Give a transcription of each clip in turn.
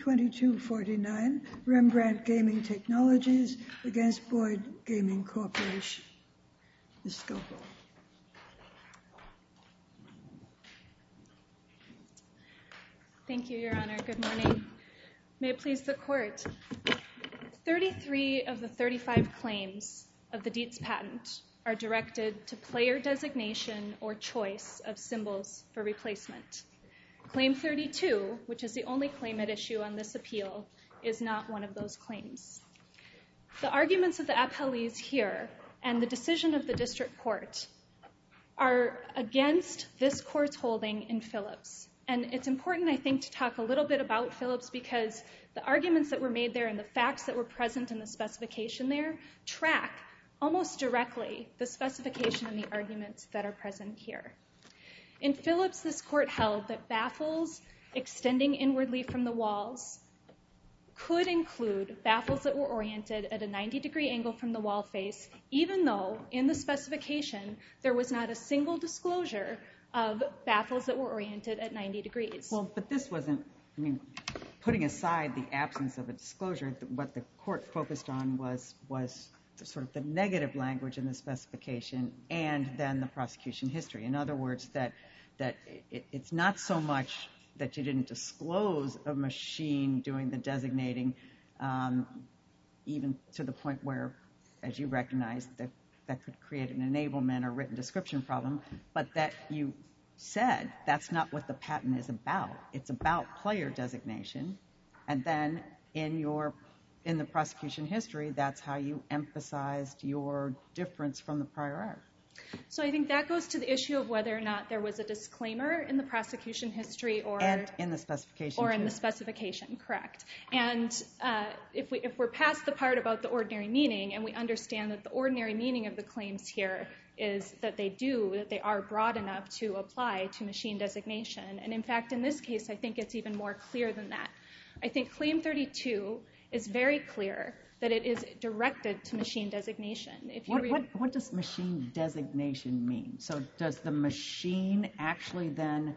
2249, Rembrandt Gaming Technologies against Boyd Gaming Corporation. Ms. Scopel. Thank you, Your Honor. Good morning. May it please the Court. 33 of the 35 claims of the Dietz patent are directed to player designation or choice of symbols for replacement. Claim 32, which is the only claim at issue on this appeal, is not one of those claims. The arguments of the appellees here and the decision of the district court are against this court's holding in Phillips. And it's important, I think, to talk a little bit about Phillips because the arguments that were made there and the facts that were present in the specification there track almost directly the specification and the arguments that are present here. In Phillips, this court held that baffles extending inwardly from the walls could include baffles that were oriented at a 90-degree angle from the wall face, even though in the specification there was not a single disclosure of baffles that were oriented at 90 degrees. Well, but this wasn't, putting aside the absence of a disclosure, what the court focused on was sort of the negative language in the specification and then the prosecution history. In other words, that it's not so much that you didn't disclose a machine doing the designating, even to the point where, as you recognize, that could create an enablement or written description problem, but that you said that's not what the patent is about. It's about player designation, and then in the prosecution history, that's how you emphasized your difference from the prior art. So I think that goes to the issue of whether or not there was a disclaimer in the prosecution history and in the specification. Or in the specification, correct. And if we're past the part about the ordinary meaning and we understand that the ordinary meaning of the claims here is that they are broad enough to apply to machine designation. And in fact, in this case, I think it's even more clear than that. I think Claim 32 is very clear that it is directed to machine designation. What does machine designation mean? So does the machine actually then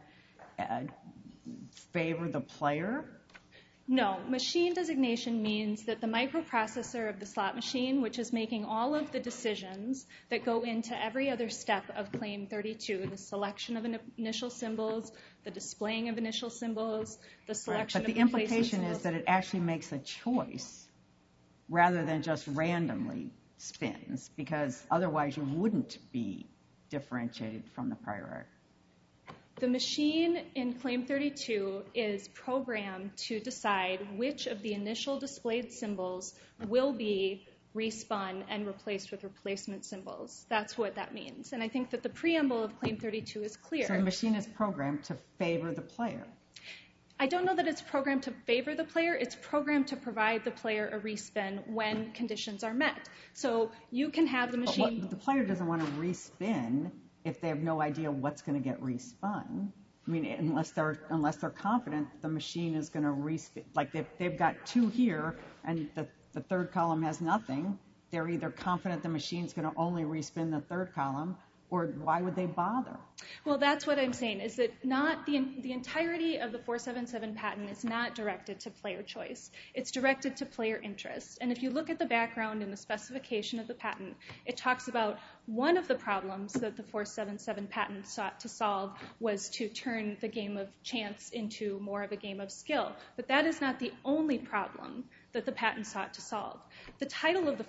favor the player? No. Machine designation means that the microprocessor of the slot machine, which is making all of the decisions that go into every other step of Claim 32, the selection of initial symbols, the displaying of initial symbols, the selection of replacement symbols. But the implication is that it actually makes a choice rather than just randomly spins, because otherwise you wouldn't be differentiated from the prior art. The machine in Claim 32 is programmed to decide which of the initial displayed symbols will be respun and replaced with replacement symbols. That's what that means. And I think that the preamble of Claim 32 is clear. So the machine is programmed to favor the player. I don't know that it's programmed to favor the player. It's programmed to provide the player a respin when conditions are met. So you can have the machine... But the player doesn't want to respin if they have no idea what's going to get respun. I mean, unless they're confident the machine is going to respin. Like they've got two here and the third column has nothing. They're either confident the machine's going to only respin the third column, or why would they bother? Well, that's what I'm saying, is that not the entirety of the 477 patent is not directed to player choice. It's directed to player interest. And if you look at the background in the specification of the patent, it talks about one of the problems that the 477 patent sought to solve was to turn the game of chance into more of a game of skill. But that is not the only problem that the patent sought to solve. The title of the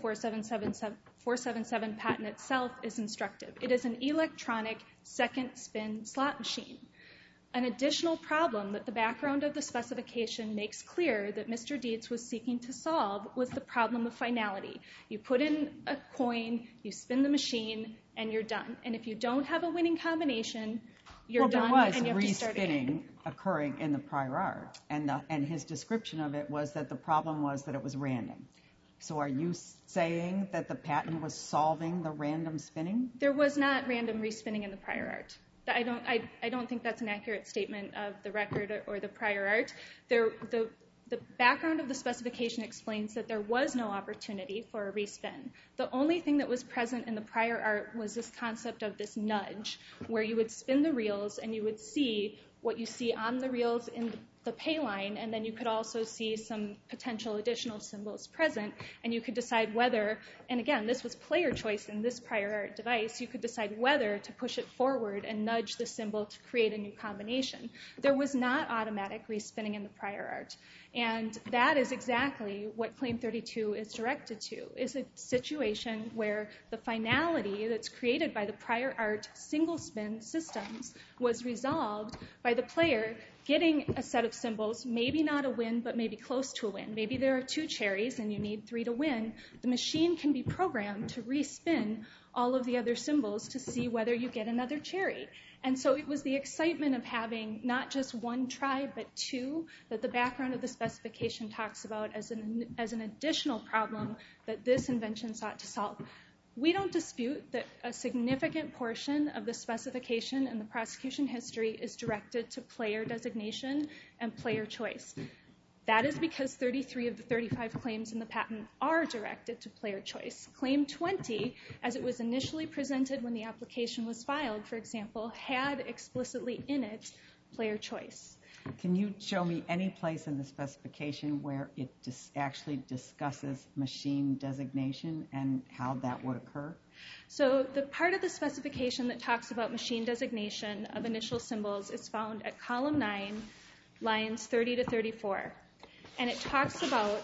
477 patent itself is instructive. It is an electronic second spin slot machine. An additional problem that the background of the specification makes clear that Mr. Dietz was seeking to solve was the problem of finality. You put in a coin, you spin the machine, and you're done. And if you don't have a winning combination, you're done and you have to start again. There was respinning occurring in the prior art, and his description of it was that the problem was that it was random. So are you saying that the patent was solving the random spinning? There was not random respinning in the prior art. I don't think that's an accurate statement of the record or the prior art. The background of the specification explains that there was no opportunity for a respin. The only thing that was present in the prior art was this concept of this nudge, where you would spin the reels and you would see what you see on the reels the pay line, and then you could also see some potential additional symbols present, and you could decide whether, and again, this was player choice in this prior art device, you could decide whether to push it forward and nudge the symbol to create a new combination. There was not automatic respinning in the prior art, and that is exactly what Claim 32 is directed to, is a situation where the finality that's created by the prior art single spin systems was resolved by the player getting a set of symbols, maybe not a win, but maybe close to a win. Maybe there are 2 cherries and you need 3 to win. The machine can be programmed to respin all of the other symbols to see whether you get another cherry. And so it was the excitement of having not just 1 try, but 2, that the background of the specification talks about as an additional problem that this invention sought to solve. We don't dispute that a significant portion of the specification and the prosecution history is directed to player designation and player choice. That is because 33 of the 35 claims in the patent are directed to player choice. Claim 20, as it was initially presented when the application was filed, for example, had explicitly in it player choice. Can you show me any place in the specification where it actually discusses machine designation and how that would occur? So the part of the specification that talks about machine designation of initial symbols is found at column 9, lines 30 to 34. And it talks about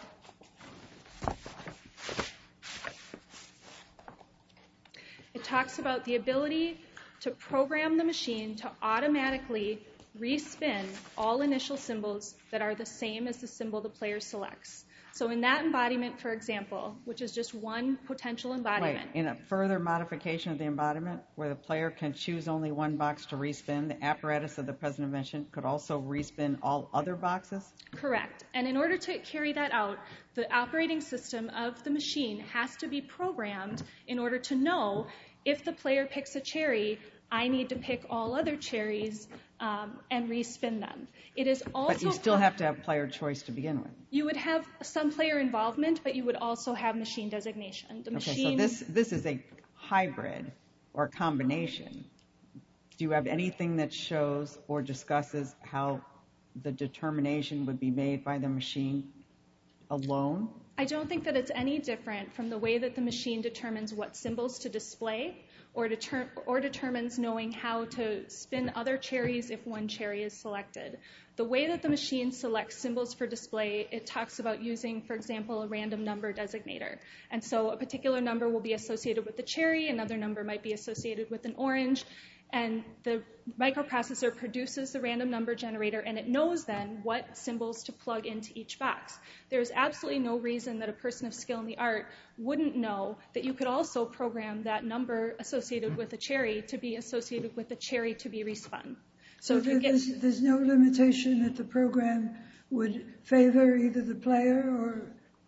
the ability to program the machine to automatically respin all initial symbols that are the same as the symbol the player selects. So in that embodiment, for example, which is just one potential embodiment. Right. In a further modification of the embodiment, where the player can choose only one box to respin, the apparatus of the present invention could also respin all other boxes? Correct. And in order to carry that out, the operating system of the machine has to be programmed in order to know if the player picks a cherry, I need to pick all other cherries and respin them. It is also but you still have to have player choice to begin with. You would have some player involvement, but you would also have machine designation. The machine... Okay, so this is a hybrid or combination. Do you have anything that shows or discusses how the determination would be made by the machine alone? I don't think that it's any different from the way that the machine determines what symbols to display or determines knowing how to spin other cherries if one cherry is selected. The way that the machine selects symbols for display, it talks about using, for example, a random number designator. And so a particular number will be associated with the cherry, another number might be associated with an orange, and the microprocessor produces the random number generator, and it knows then what symbols to plug into each box. There's absolutely no reason that a person of skill in the art wouldn't know that you could also program that number associated with a cherry to be associated with the cherry to be respun. So there's no limitation that the program would favor either the player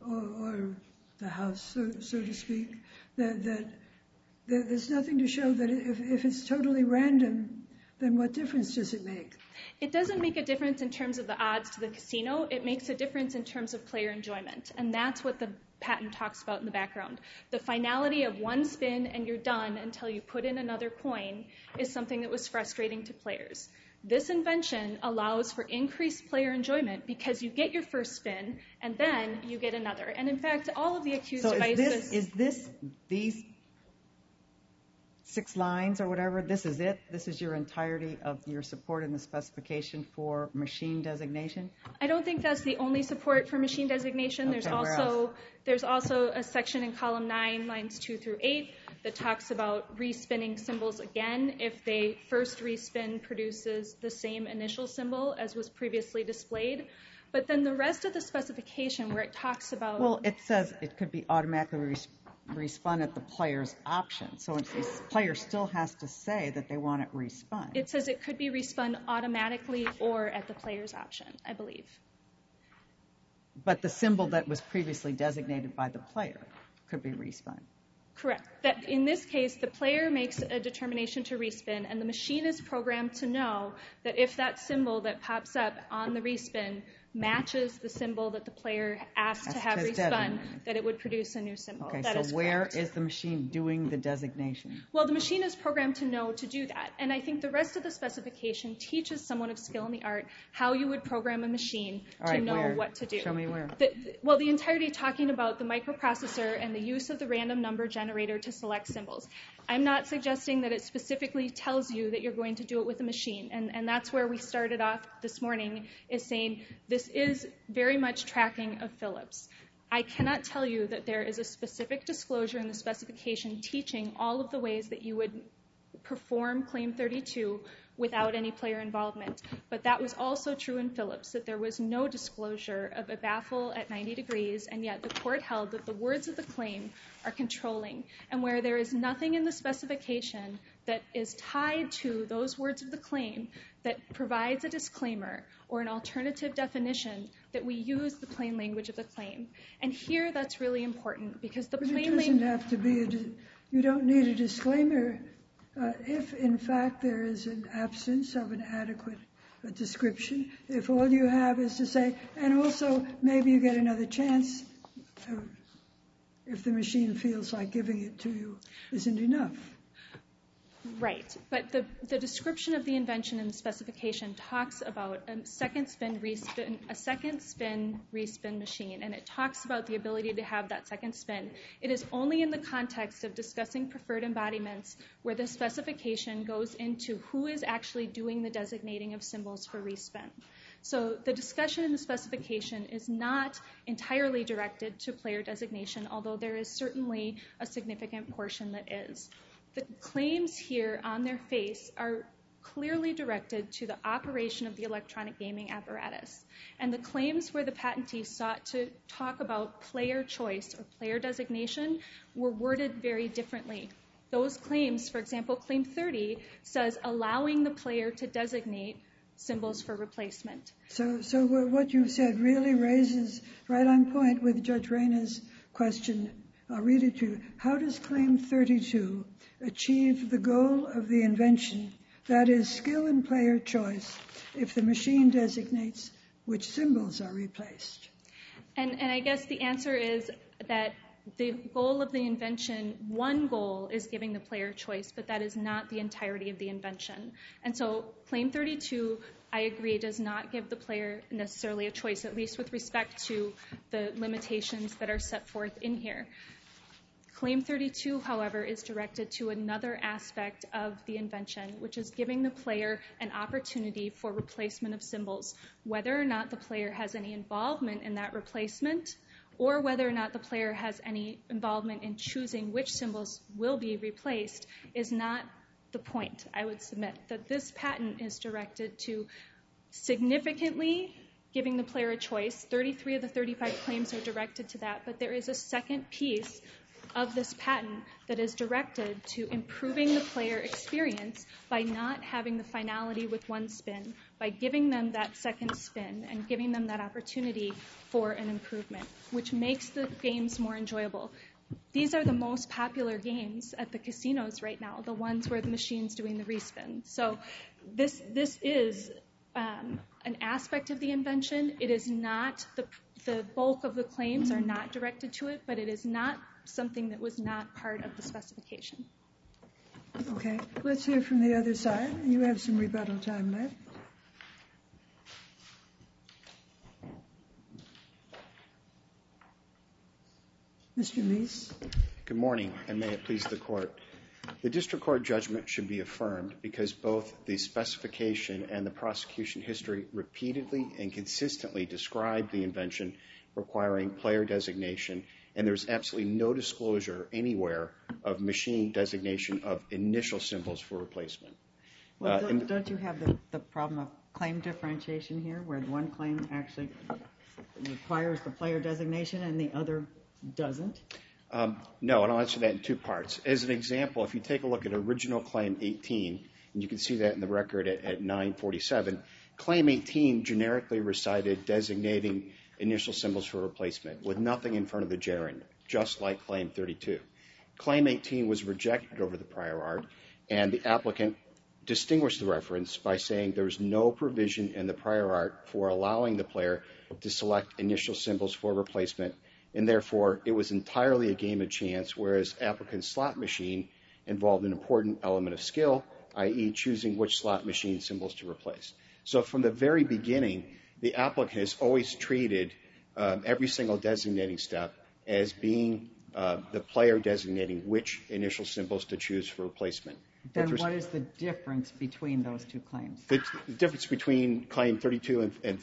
or the house, so to speak, that there's nothing to show that if it's totally random, then what difference does it make? It doesn't make a difference in terms of the odds to the casino. It makes a difference in terms of player enjoyment, and that's what the patent talks about in the background. The finality of one spin and you're done until you put in another coin is something that was frustrating to players. This invention allows for increased player enjoyment because you get your first spin and then you get another. And in fact, all of the accused devices... So is these 6 lines or whatever, this is it? This is your entirety of your support in the specification for machine designation? I don't think that's the only support for machine designation. Okay, there's also a section in column 9, lines 2 through 8, that talks about respinning symbols again if they first respin produces the same initial symbol as was previously displayed. But then the rest of the specification where it talks about... Well, it says it could be automatically respun at the player's option. So the player still has to say that they want it respun. It says it could be respun automatically or at the player's option, I believe. But the symbol that was previously designated by the player could be respun. Correct. That in this case, the player makes a determination to respin, and the machine is programmed to know that if that symbol that pops up on the respin matches the symbol that the player asked to have respun, that it would produce a new symbol. Okay, that so where is the machine doing the designation? Well, the machine is programmed to know to do that. And I think the rest of the specification teaches someone of skill in the art how you would program a machine to know what to do. Show me where. Well, the entirety talking about the microprocessor and the use of the random number generator to select symbols. I'm not suggesting that it specifically tells you that you're going to do it with a machine. And that's where we started off this morning, is saying this is very much tracking of Phillips. I cannot tell you that there is a specific disclosure in the specification teaching all of the ways that you would perform Claim 32 without any player involvement. But that was also true in Phillips, that there was no disclosure of a baffle at 90 degrees, and yet the court held that the words of the claim are controlling. And where there is nothing in the specification that is tied to those words of the claim that provides a disclaimer or an alternative definition, that we use the plain language of the claim. And here that's really important, because the plain language... It doesn't have to be you don't need a disclaimer if, in fact, there is an absence of an adequate description. If all you have is to say, and also maybe you get another chance, if the machine feels like giving it to you isn't enough. Right, but the description of the invention in the specification talks about a second spin respin machine, and it talks about the ability to have that second spin. It is only in the context of discussing preferred embodiments where the specification goes into who is actually doing the designating of symbols for respin. So the discussion in the specification is not entirely directed to player designation, although there is certainly a significant portion that is. The claims here on their face are clearly directed to the operation of the electronic gaming apparatus. And the claims where the patentee sought to talk about player choice or player designation were worded very differently. Those claims, for example, Claim 30 says allowing the player to designate symbols for replacement. So what you said really raises right on point with Judge Rayna's question. I'll read it to you. How does Claim 32 achieve the goal of the invention, that is, skill in player choice, if the machine designates which symbols are replaced? And I guess the answer is that the goal of the invention, one goal is giving the player choice, but that is not the entirety of the invention. And so Claim 32, I agree, does not give the player necessarily a choice, at least with respect to the limitations that are set forth in here. Claim 32, however, is directed to another aspect of the invention, which is giving the player an opportunity for replacement of symbols. Whether or not the player has any involvement in that replacement, or whether or not the player has any involvement in choosing which symbols will be replaced, is not the point. I would submit that this patent is directed to significantly giving the player a choice. 33 of the 35 claims are directed to that, but there is a second piece of this patent that is directed to improving the player experience by not having the finality with one spin, by giving them that second spin and giving them that opportunity for an improvement, which makes the games more enjoyable. These are the most popular games at the casinos right now, the ones where the machine's doing the respin. So this is an aspect of the invention. It is not, the bulk of the claims are not directed to it, but it is not something that was not part of the specification. Okay, let's hear from the other side. You have some rebuttal time left. Mr. Meese. Good morning, and may it please the Court. The district court judgment should be affirmed because both the specification and the prosecution history repeatedly and consistently describe the invention requiring player designation, and there's absolutely no disclosure anywhere of machine designation of initial symbols for replacement. Well, don't you have the problem of claim differentiation here, where one claim actually requires the player designation and the other doesn't? No, and I'll answer that in two parts. As an example, if you take a look at original Claim 18, and you can see that in the record at 947, Claim 18 generically recited designating initial symbols for replacement with nothing in front of the gerund, just like Claim 32. Claim 18 was rejected over the prior art, and the applicant distinguished the reference by saying there was no provision in the prior art for allowing the player to select initial symbols for replacement, and therefore it was entirely a game of chance, whereas applicant's slot machine involved an important element of skill, i.e. choosing which slot machine symbols to replace. So from the very beginning, the applicant has always treated every single designating step as being the player designating which initial symbols to choose for replacement. Then what is the difference between those two claims? The difference between Claim 32 and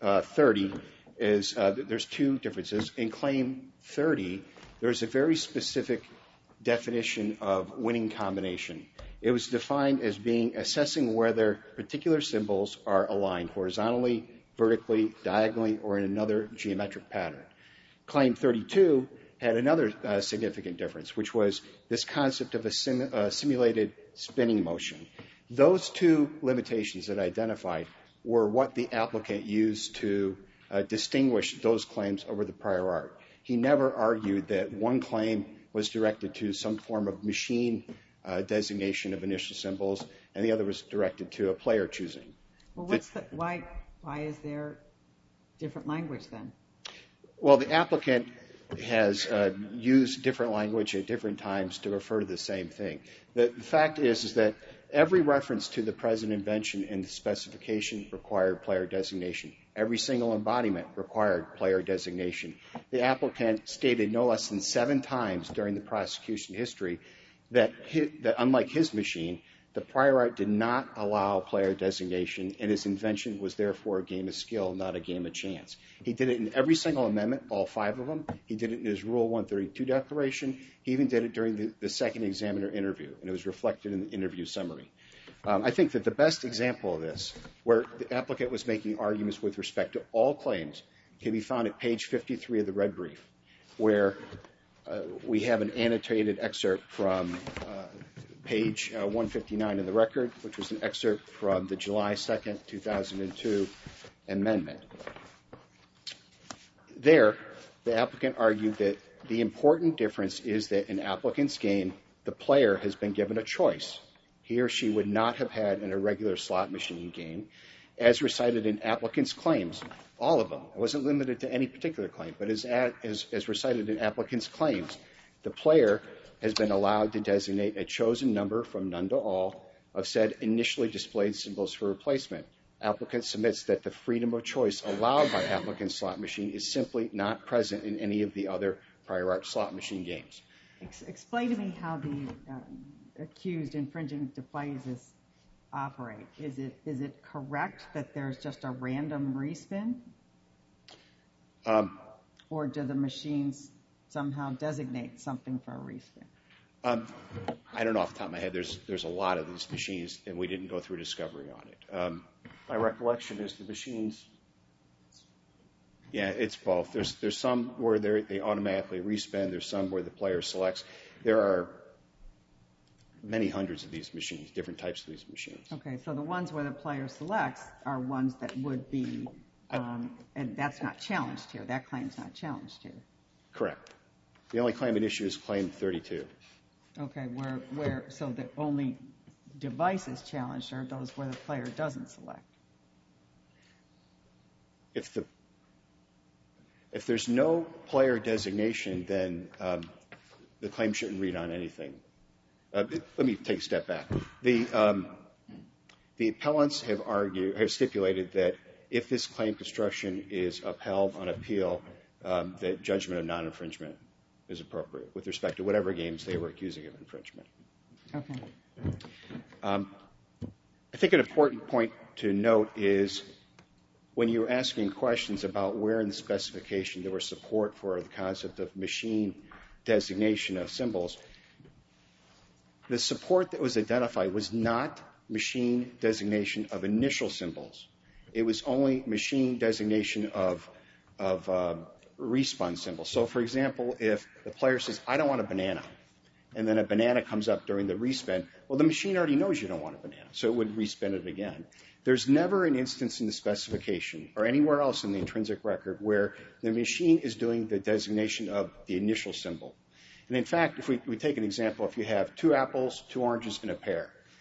30 is there's two differences. In Claim 30, there's a very specific definition of winning combination. It was defined as being assessing whether particular symbols are aligned horizontally, vertically, diagonally, or in another geometric pattern. Claim 32 had another significant difference, which was this concept of a simulated spinning motion. Those two limitations that I identified were what the applicant used to distinguish those claims over the prior art. He never argued that one claim was directed to some form of machine designation of initial symbols, and the other was directed to a player choosing. Well, why is there different language then? Well, the applicant has used different language at different times to refer to the same thing. The fact is that every reference to the present invention in the specification required player designation. Every single embodiment required player designation. The applicant stated no less than 7 times during the prosecution history that unlike his machine, the prior art did not allow player designation, and his invention was therefore a game of skill, not a game of chance. He did it in every single amendment, all 5 of them. He did it in his Rule 132 declaration. He even did it during the second examiner interview, and it was reflected in the interview summary. I think that the best example of this, where the applicant was making arguments with respect to all claims, can be found at page 53 of the red brief, where we have an annotated excerpt from page 159 in the record, which was an excerpt from the July 2nd, 2002 amendment. There, the applicant argued that the important difference is that in applicant's game, the player has been given a choice. He or she would not have had in a regular slot machine game, as recited in applicant's claims, all of them. It wasn't limited to any particular claim, but as recited in applicant's claims, the player has been allowed to designate a chosen number from none to all of said initially displayed symbols for replacement. Applicant submits that the freedom of choice allowed by applicant's slot machine is simply not present in any of the other prior art slot machine games. Explain to me how the accused infringing devices operate. Is it correct that there's just a random respin? Or do the machines somehow designate something for a respin? I don't know off the top of my head. There's a lot of these machines, and we didn't go through discovery on it. My recollection is the machines, yeah, it's both. There's some where they automatically respin. There's some where the player selects. There are many hundreds of these machines, different types of these machines. Okay, so the ones where the player selects are ones that would be, and that's not challenged here. That claim's not challenged here. Correct. The only claim at issue is Claim 32. Okay, so the only devices challenged are those where the player doesn't select. If there's no player designation, then the claim shouldn't read on anything. Let me take a step back. The appellants have stipulated that if this claim construction is upheld on appeal, that judgment of non-infringement is appropriate with respect to whatever games they were accusing of infringement. Okay. I think an important point to note is when you're asking questions about where in the specification there was support for the concept of machine designation of symbols, the support that was identified was not machine designation of initial symbols. It was only machine designation of respawn symbols. So, for example, if the player says, I don't want a banana, and then a banana comes up during the respin, well, the machine already knows you don't want a banana, so it would respin it again. There's never an instance in the specification or anywhere else in the intrinsic record where the machine is doing the designation of the initial symbol. And in fact, if we take an example, if you have 2 apples, 2 oranges, and a pear,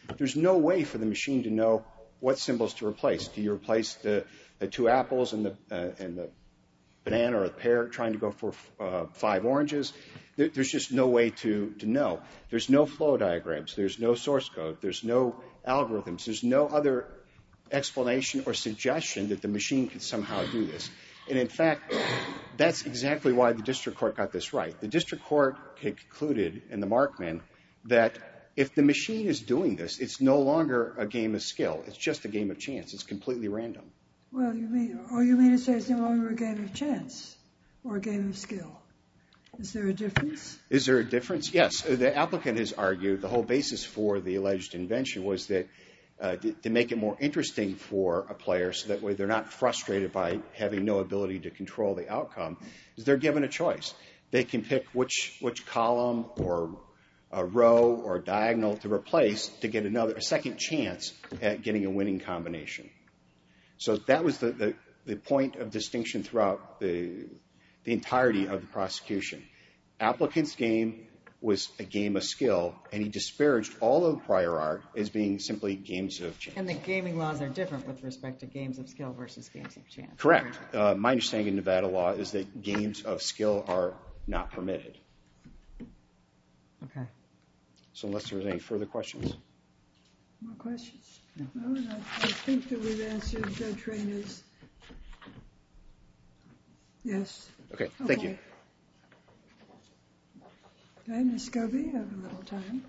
there's no way for the machine to know what symbols to replace. Do you replace the two apples and the banana or the pear trying to go for 5 oranges? There's just no way to know. There's no flow diagrams. There's no source code. There's no algorithms. There's no other explanation or suggestion that the machine could somehow do this. And in fact, that's exactly why the district court got this right. The district court had concluded in the Markman that if the machine is doing this, it's no longer a game of skill. It's just a game of chance. It's completely random. Well, you mean to say it's no longer a game of chance or a game of skill? Is there a difference? Is there a difference? Yes. The applicant has argued the whole basis for the alleged invention was that to make it more interesting for a player so that way they're not frustrated by having no ability to control the outcome, is they're given a choice. They can pick which column or a row or diagonal to replace to get a second chance at getting a winning combination. So that was the point of distinction throughout the entirety of the prosecution. Applicant's game was a game of skill, and he disparaged all of the prior art as being simply games of chance. And the gaming laws are different with respect to games of skill versus games of chance. Correct. My understanding in Nevada law is that games of skill are not permitted. Okay. So unless there's any further questions. More questions? No, I think that we've answered Judge Rayner's. Yes. Okay, thank you. Okay, Ms. Scobie, you have a little time.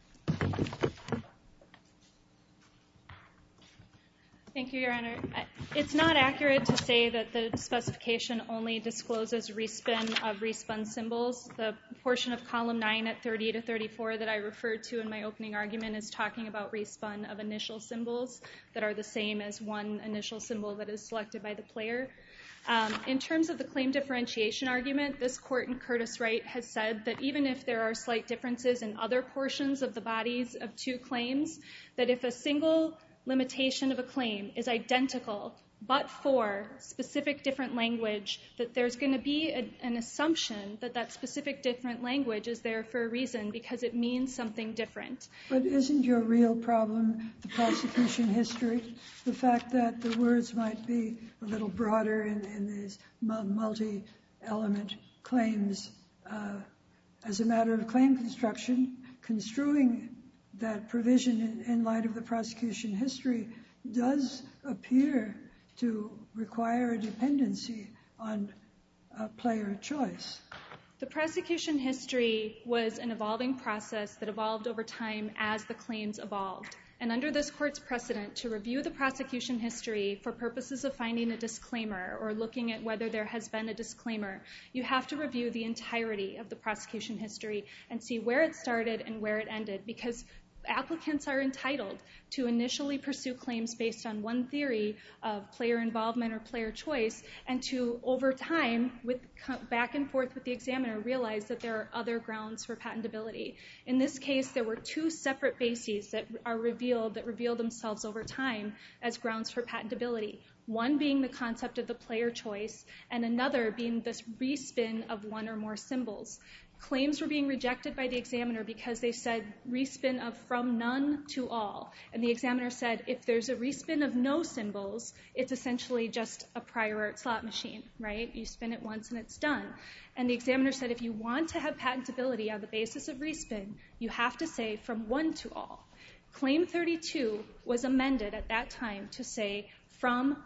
Thank you, Your Honor. It's not accurate to say that the specification only discloses respin of respun symbols. The portion of column 9 at 30 to 34 that I referred to in my opening argument is talking about respun of initial symbols that are the same as one initial symbol that is selected by the player. In terms of the claim differentiation argument, this court in Curtis Wright has said that even if there are slight differences in other portions of the bodies of two claims, that if a single limitation of a claim is identical but for specific different language, that there's going to be an assumption that that specific different language is there for a reason because it means something different. But isn't your real problem the prosecution history? The fact that the words might be a little broader in these multi-element claims as a matter of claim construction, construing that provision in light of the prosecution history does appear to require a dependency on player choice. The prosecution history was an evolving process that evolved over time as the claims evolved. And under this court's precedent, to review the prosecution history for purposes of finding a disclaimer or looking at whether there has been a disclaimer, you have to review the entirety of the prosecution history and see where it started and where it ended, because applicants are entitled to initially pursue claims based on one theory of player involvement or player choice, and to, over time, with back and forth with the examiner, realize that there are other grounds for patentability. In this case, there were two separate bases that reveal themselves over time as grounds for patentability. One being the concept of the player choice, and another being this respin of one or more symbols. Claims were being rejected by the examiner because they said respin of from none to all. And the examiner said if there's a respin of no symbols, it's essentially just a prior art slot machine, right? You spin it once and it's done. And the examiner said if you want to have patentability on the basis of respin, you have to say from one to all. Claim 32 was amended at that time to say from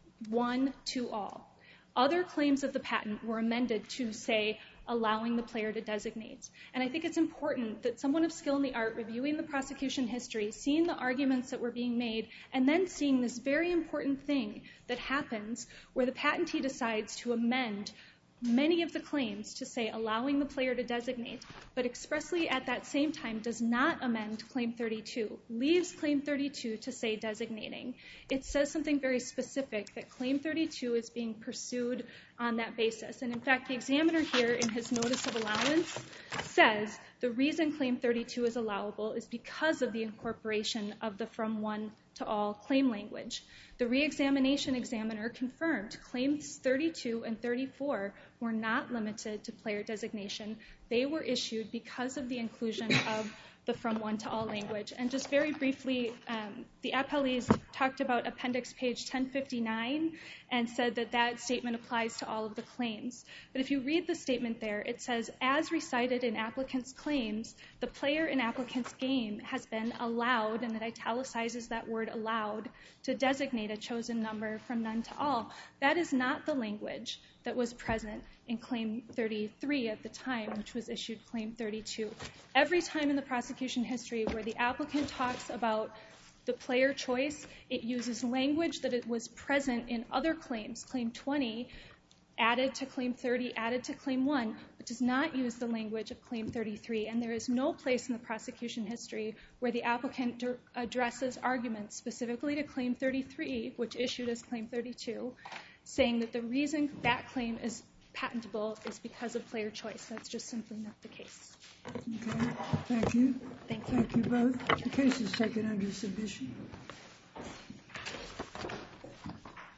one to all. Other claims of the patent were amended to say allowing the player to designate. And I think it's important that someone of skill in the art reviewing the prosecution history, seeing the arguments that were being made, and then seeing this very important thing that happens where the patentee decides to amend many of the claims to say allowing the player to designate, but expressly at that same time does not amend Claim 32, leaves Claim 32 to say designating. It says something very specific, that Claim 32 is being pursued on that basis. And in fact, the examiner here in his notice of allowance says the reason Claim 32 is allowable is because of the incorporation of the from one to all claim language. The re-examination examiner confirmed Claims 32 and 34 were not limited to player designation. They were issued because of the inclusion of the from one to all language. And just very briefly, the appellees talked about appendix page 1059 and said that that statement applies to all of the claims. But if you read the statement there, it says, as recited in applicant's claims, the player in applicant's game has been allowed, and it italicizes that word allowed, to designate a chosen number from none to all. That is not the language that was present in Claim 33 at the time, which was issued Claim 32. Every time in the prosecution history where the applicant talks about the player choice, it uses language that it was present in other claims. Claim 20 added to Claim 30, added to Claim 1, but does not use the language of Claim 33. And there is no place in the prosecution history where the applicant addresses arguments specifically to Claim 33, which issued as Claim 32, saying that the reason that claim is patentable is because of player choice. That's just simply not the case. Okay, thank you. Thank you. Thank you both. The case is taken under submission.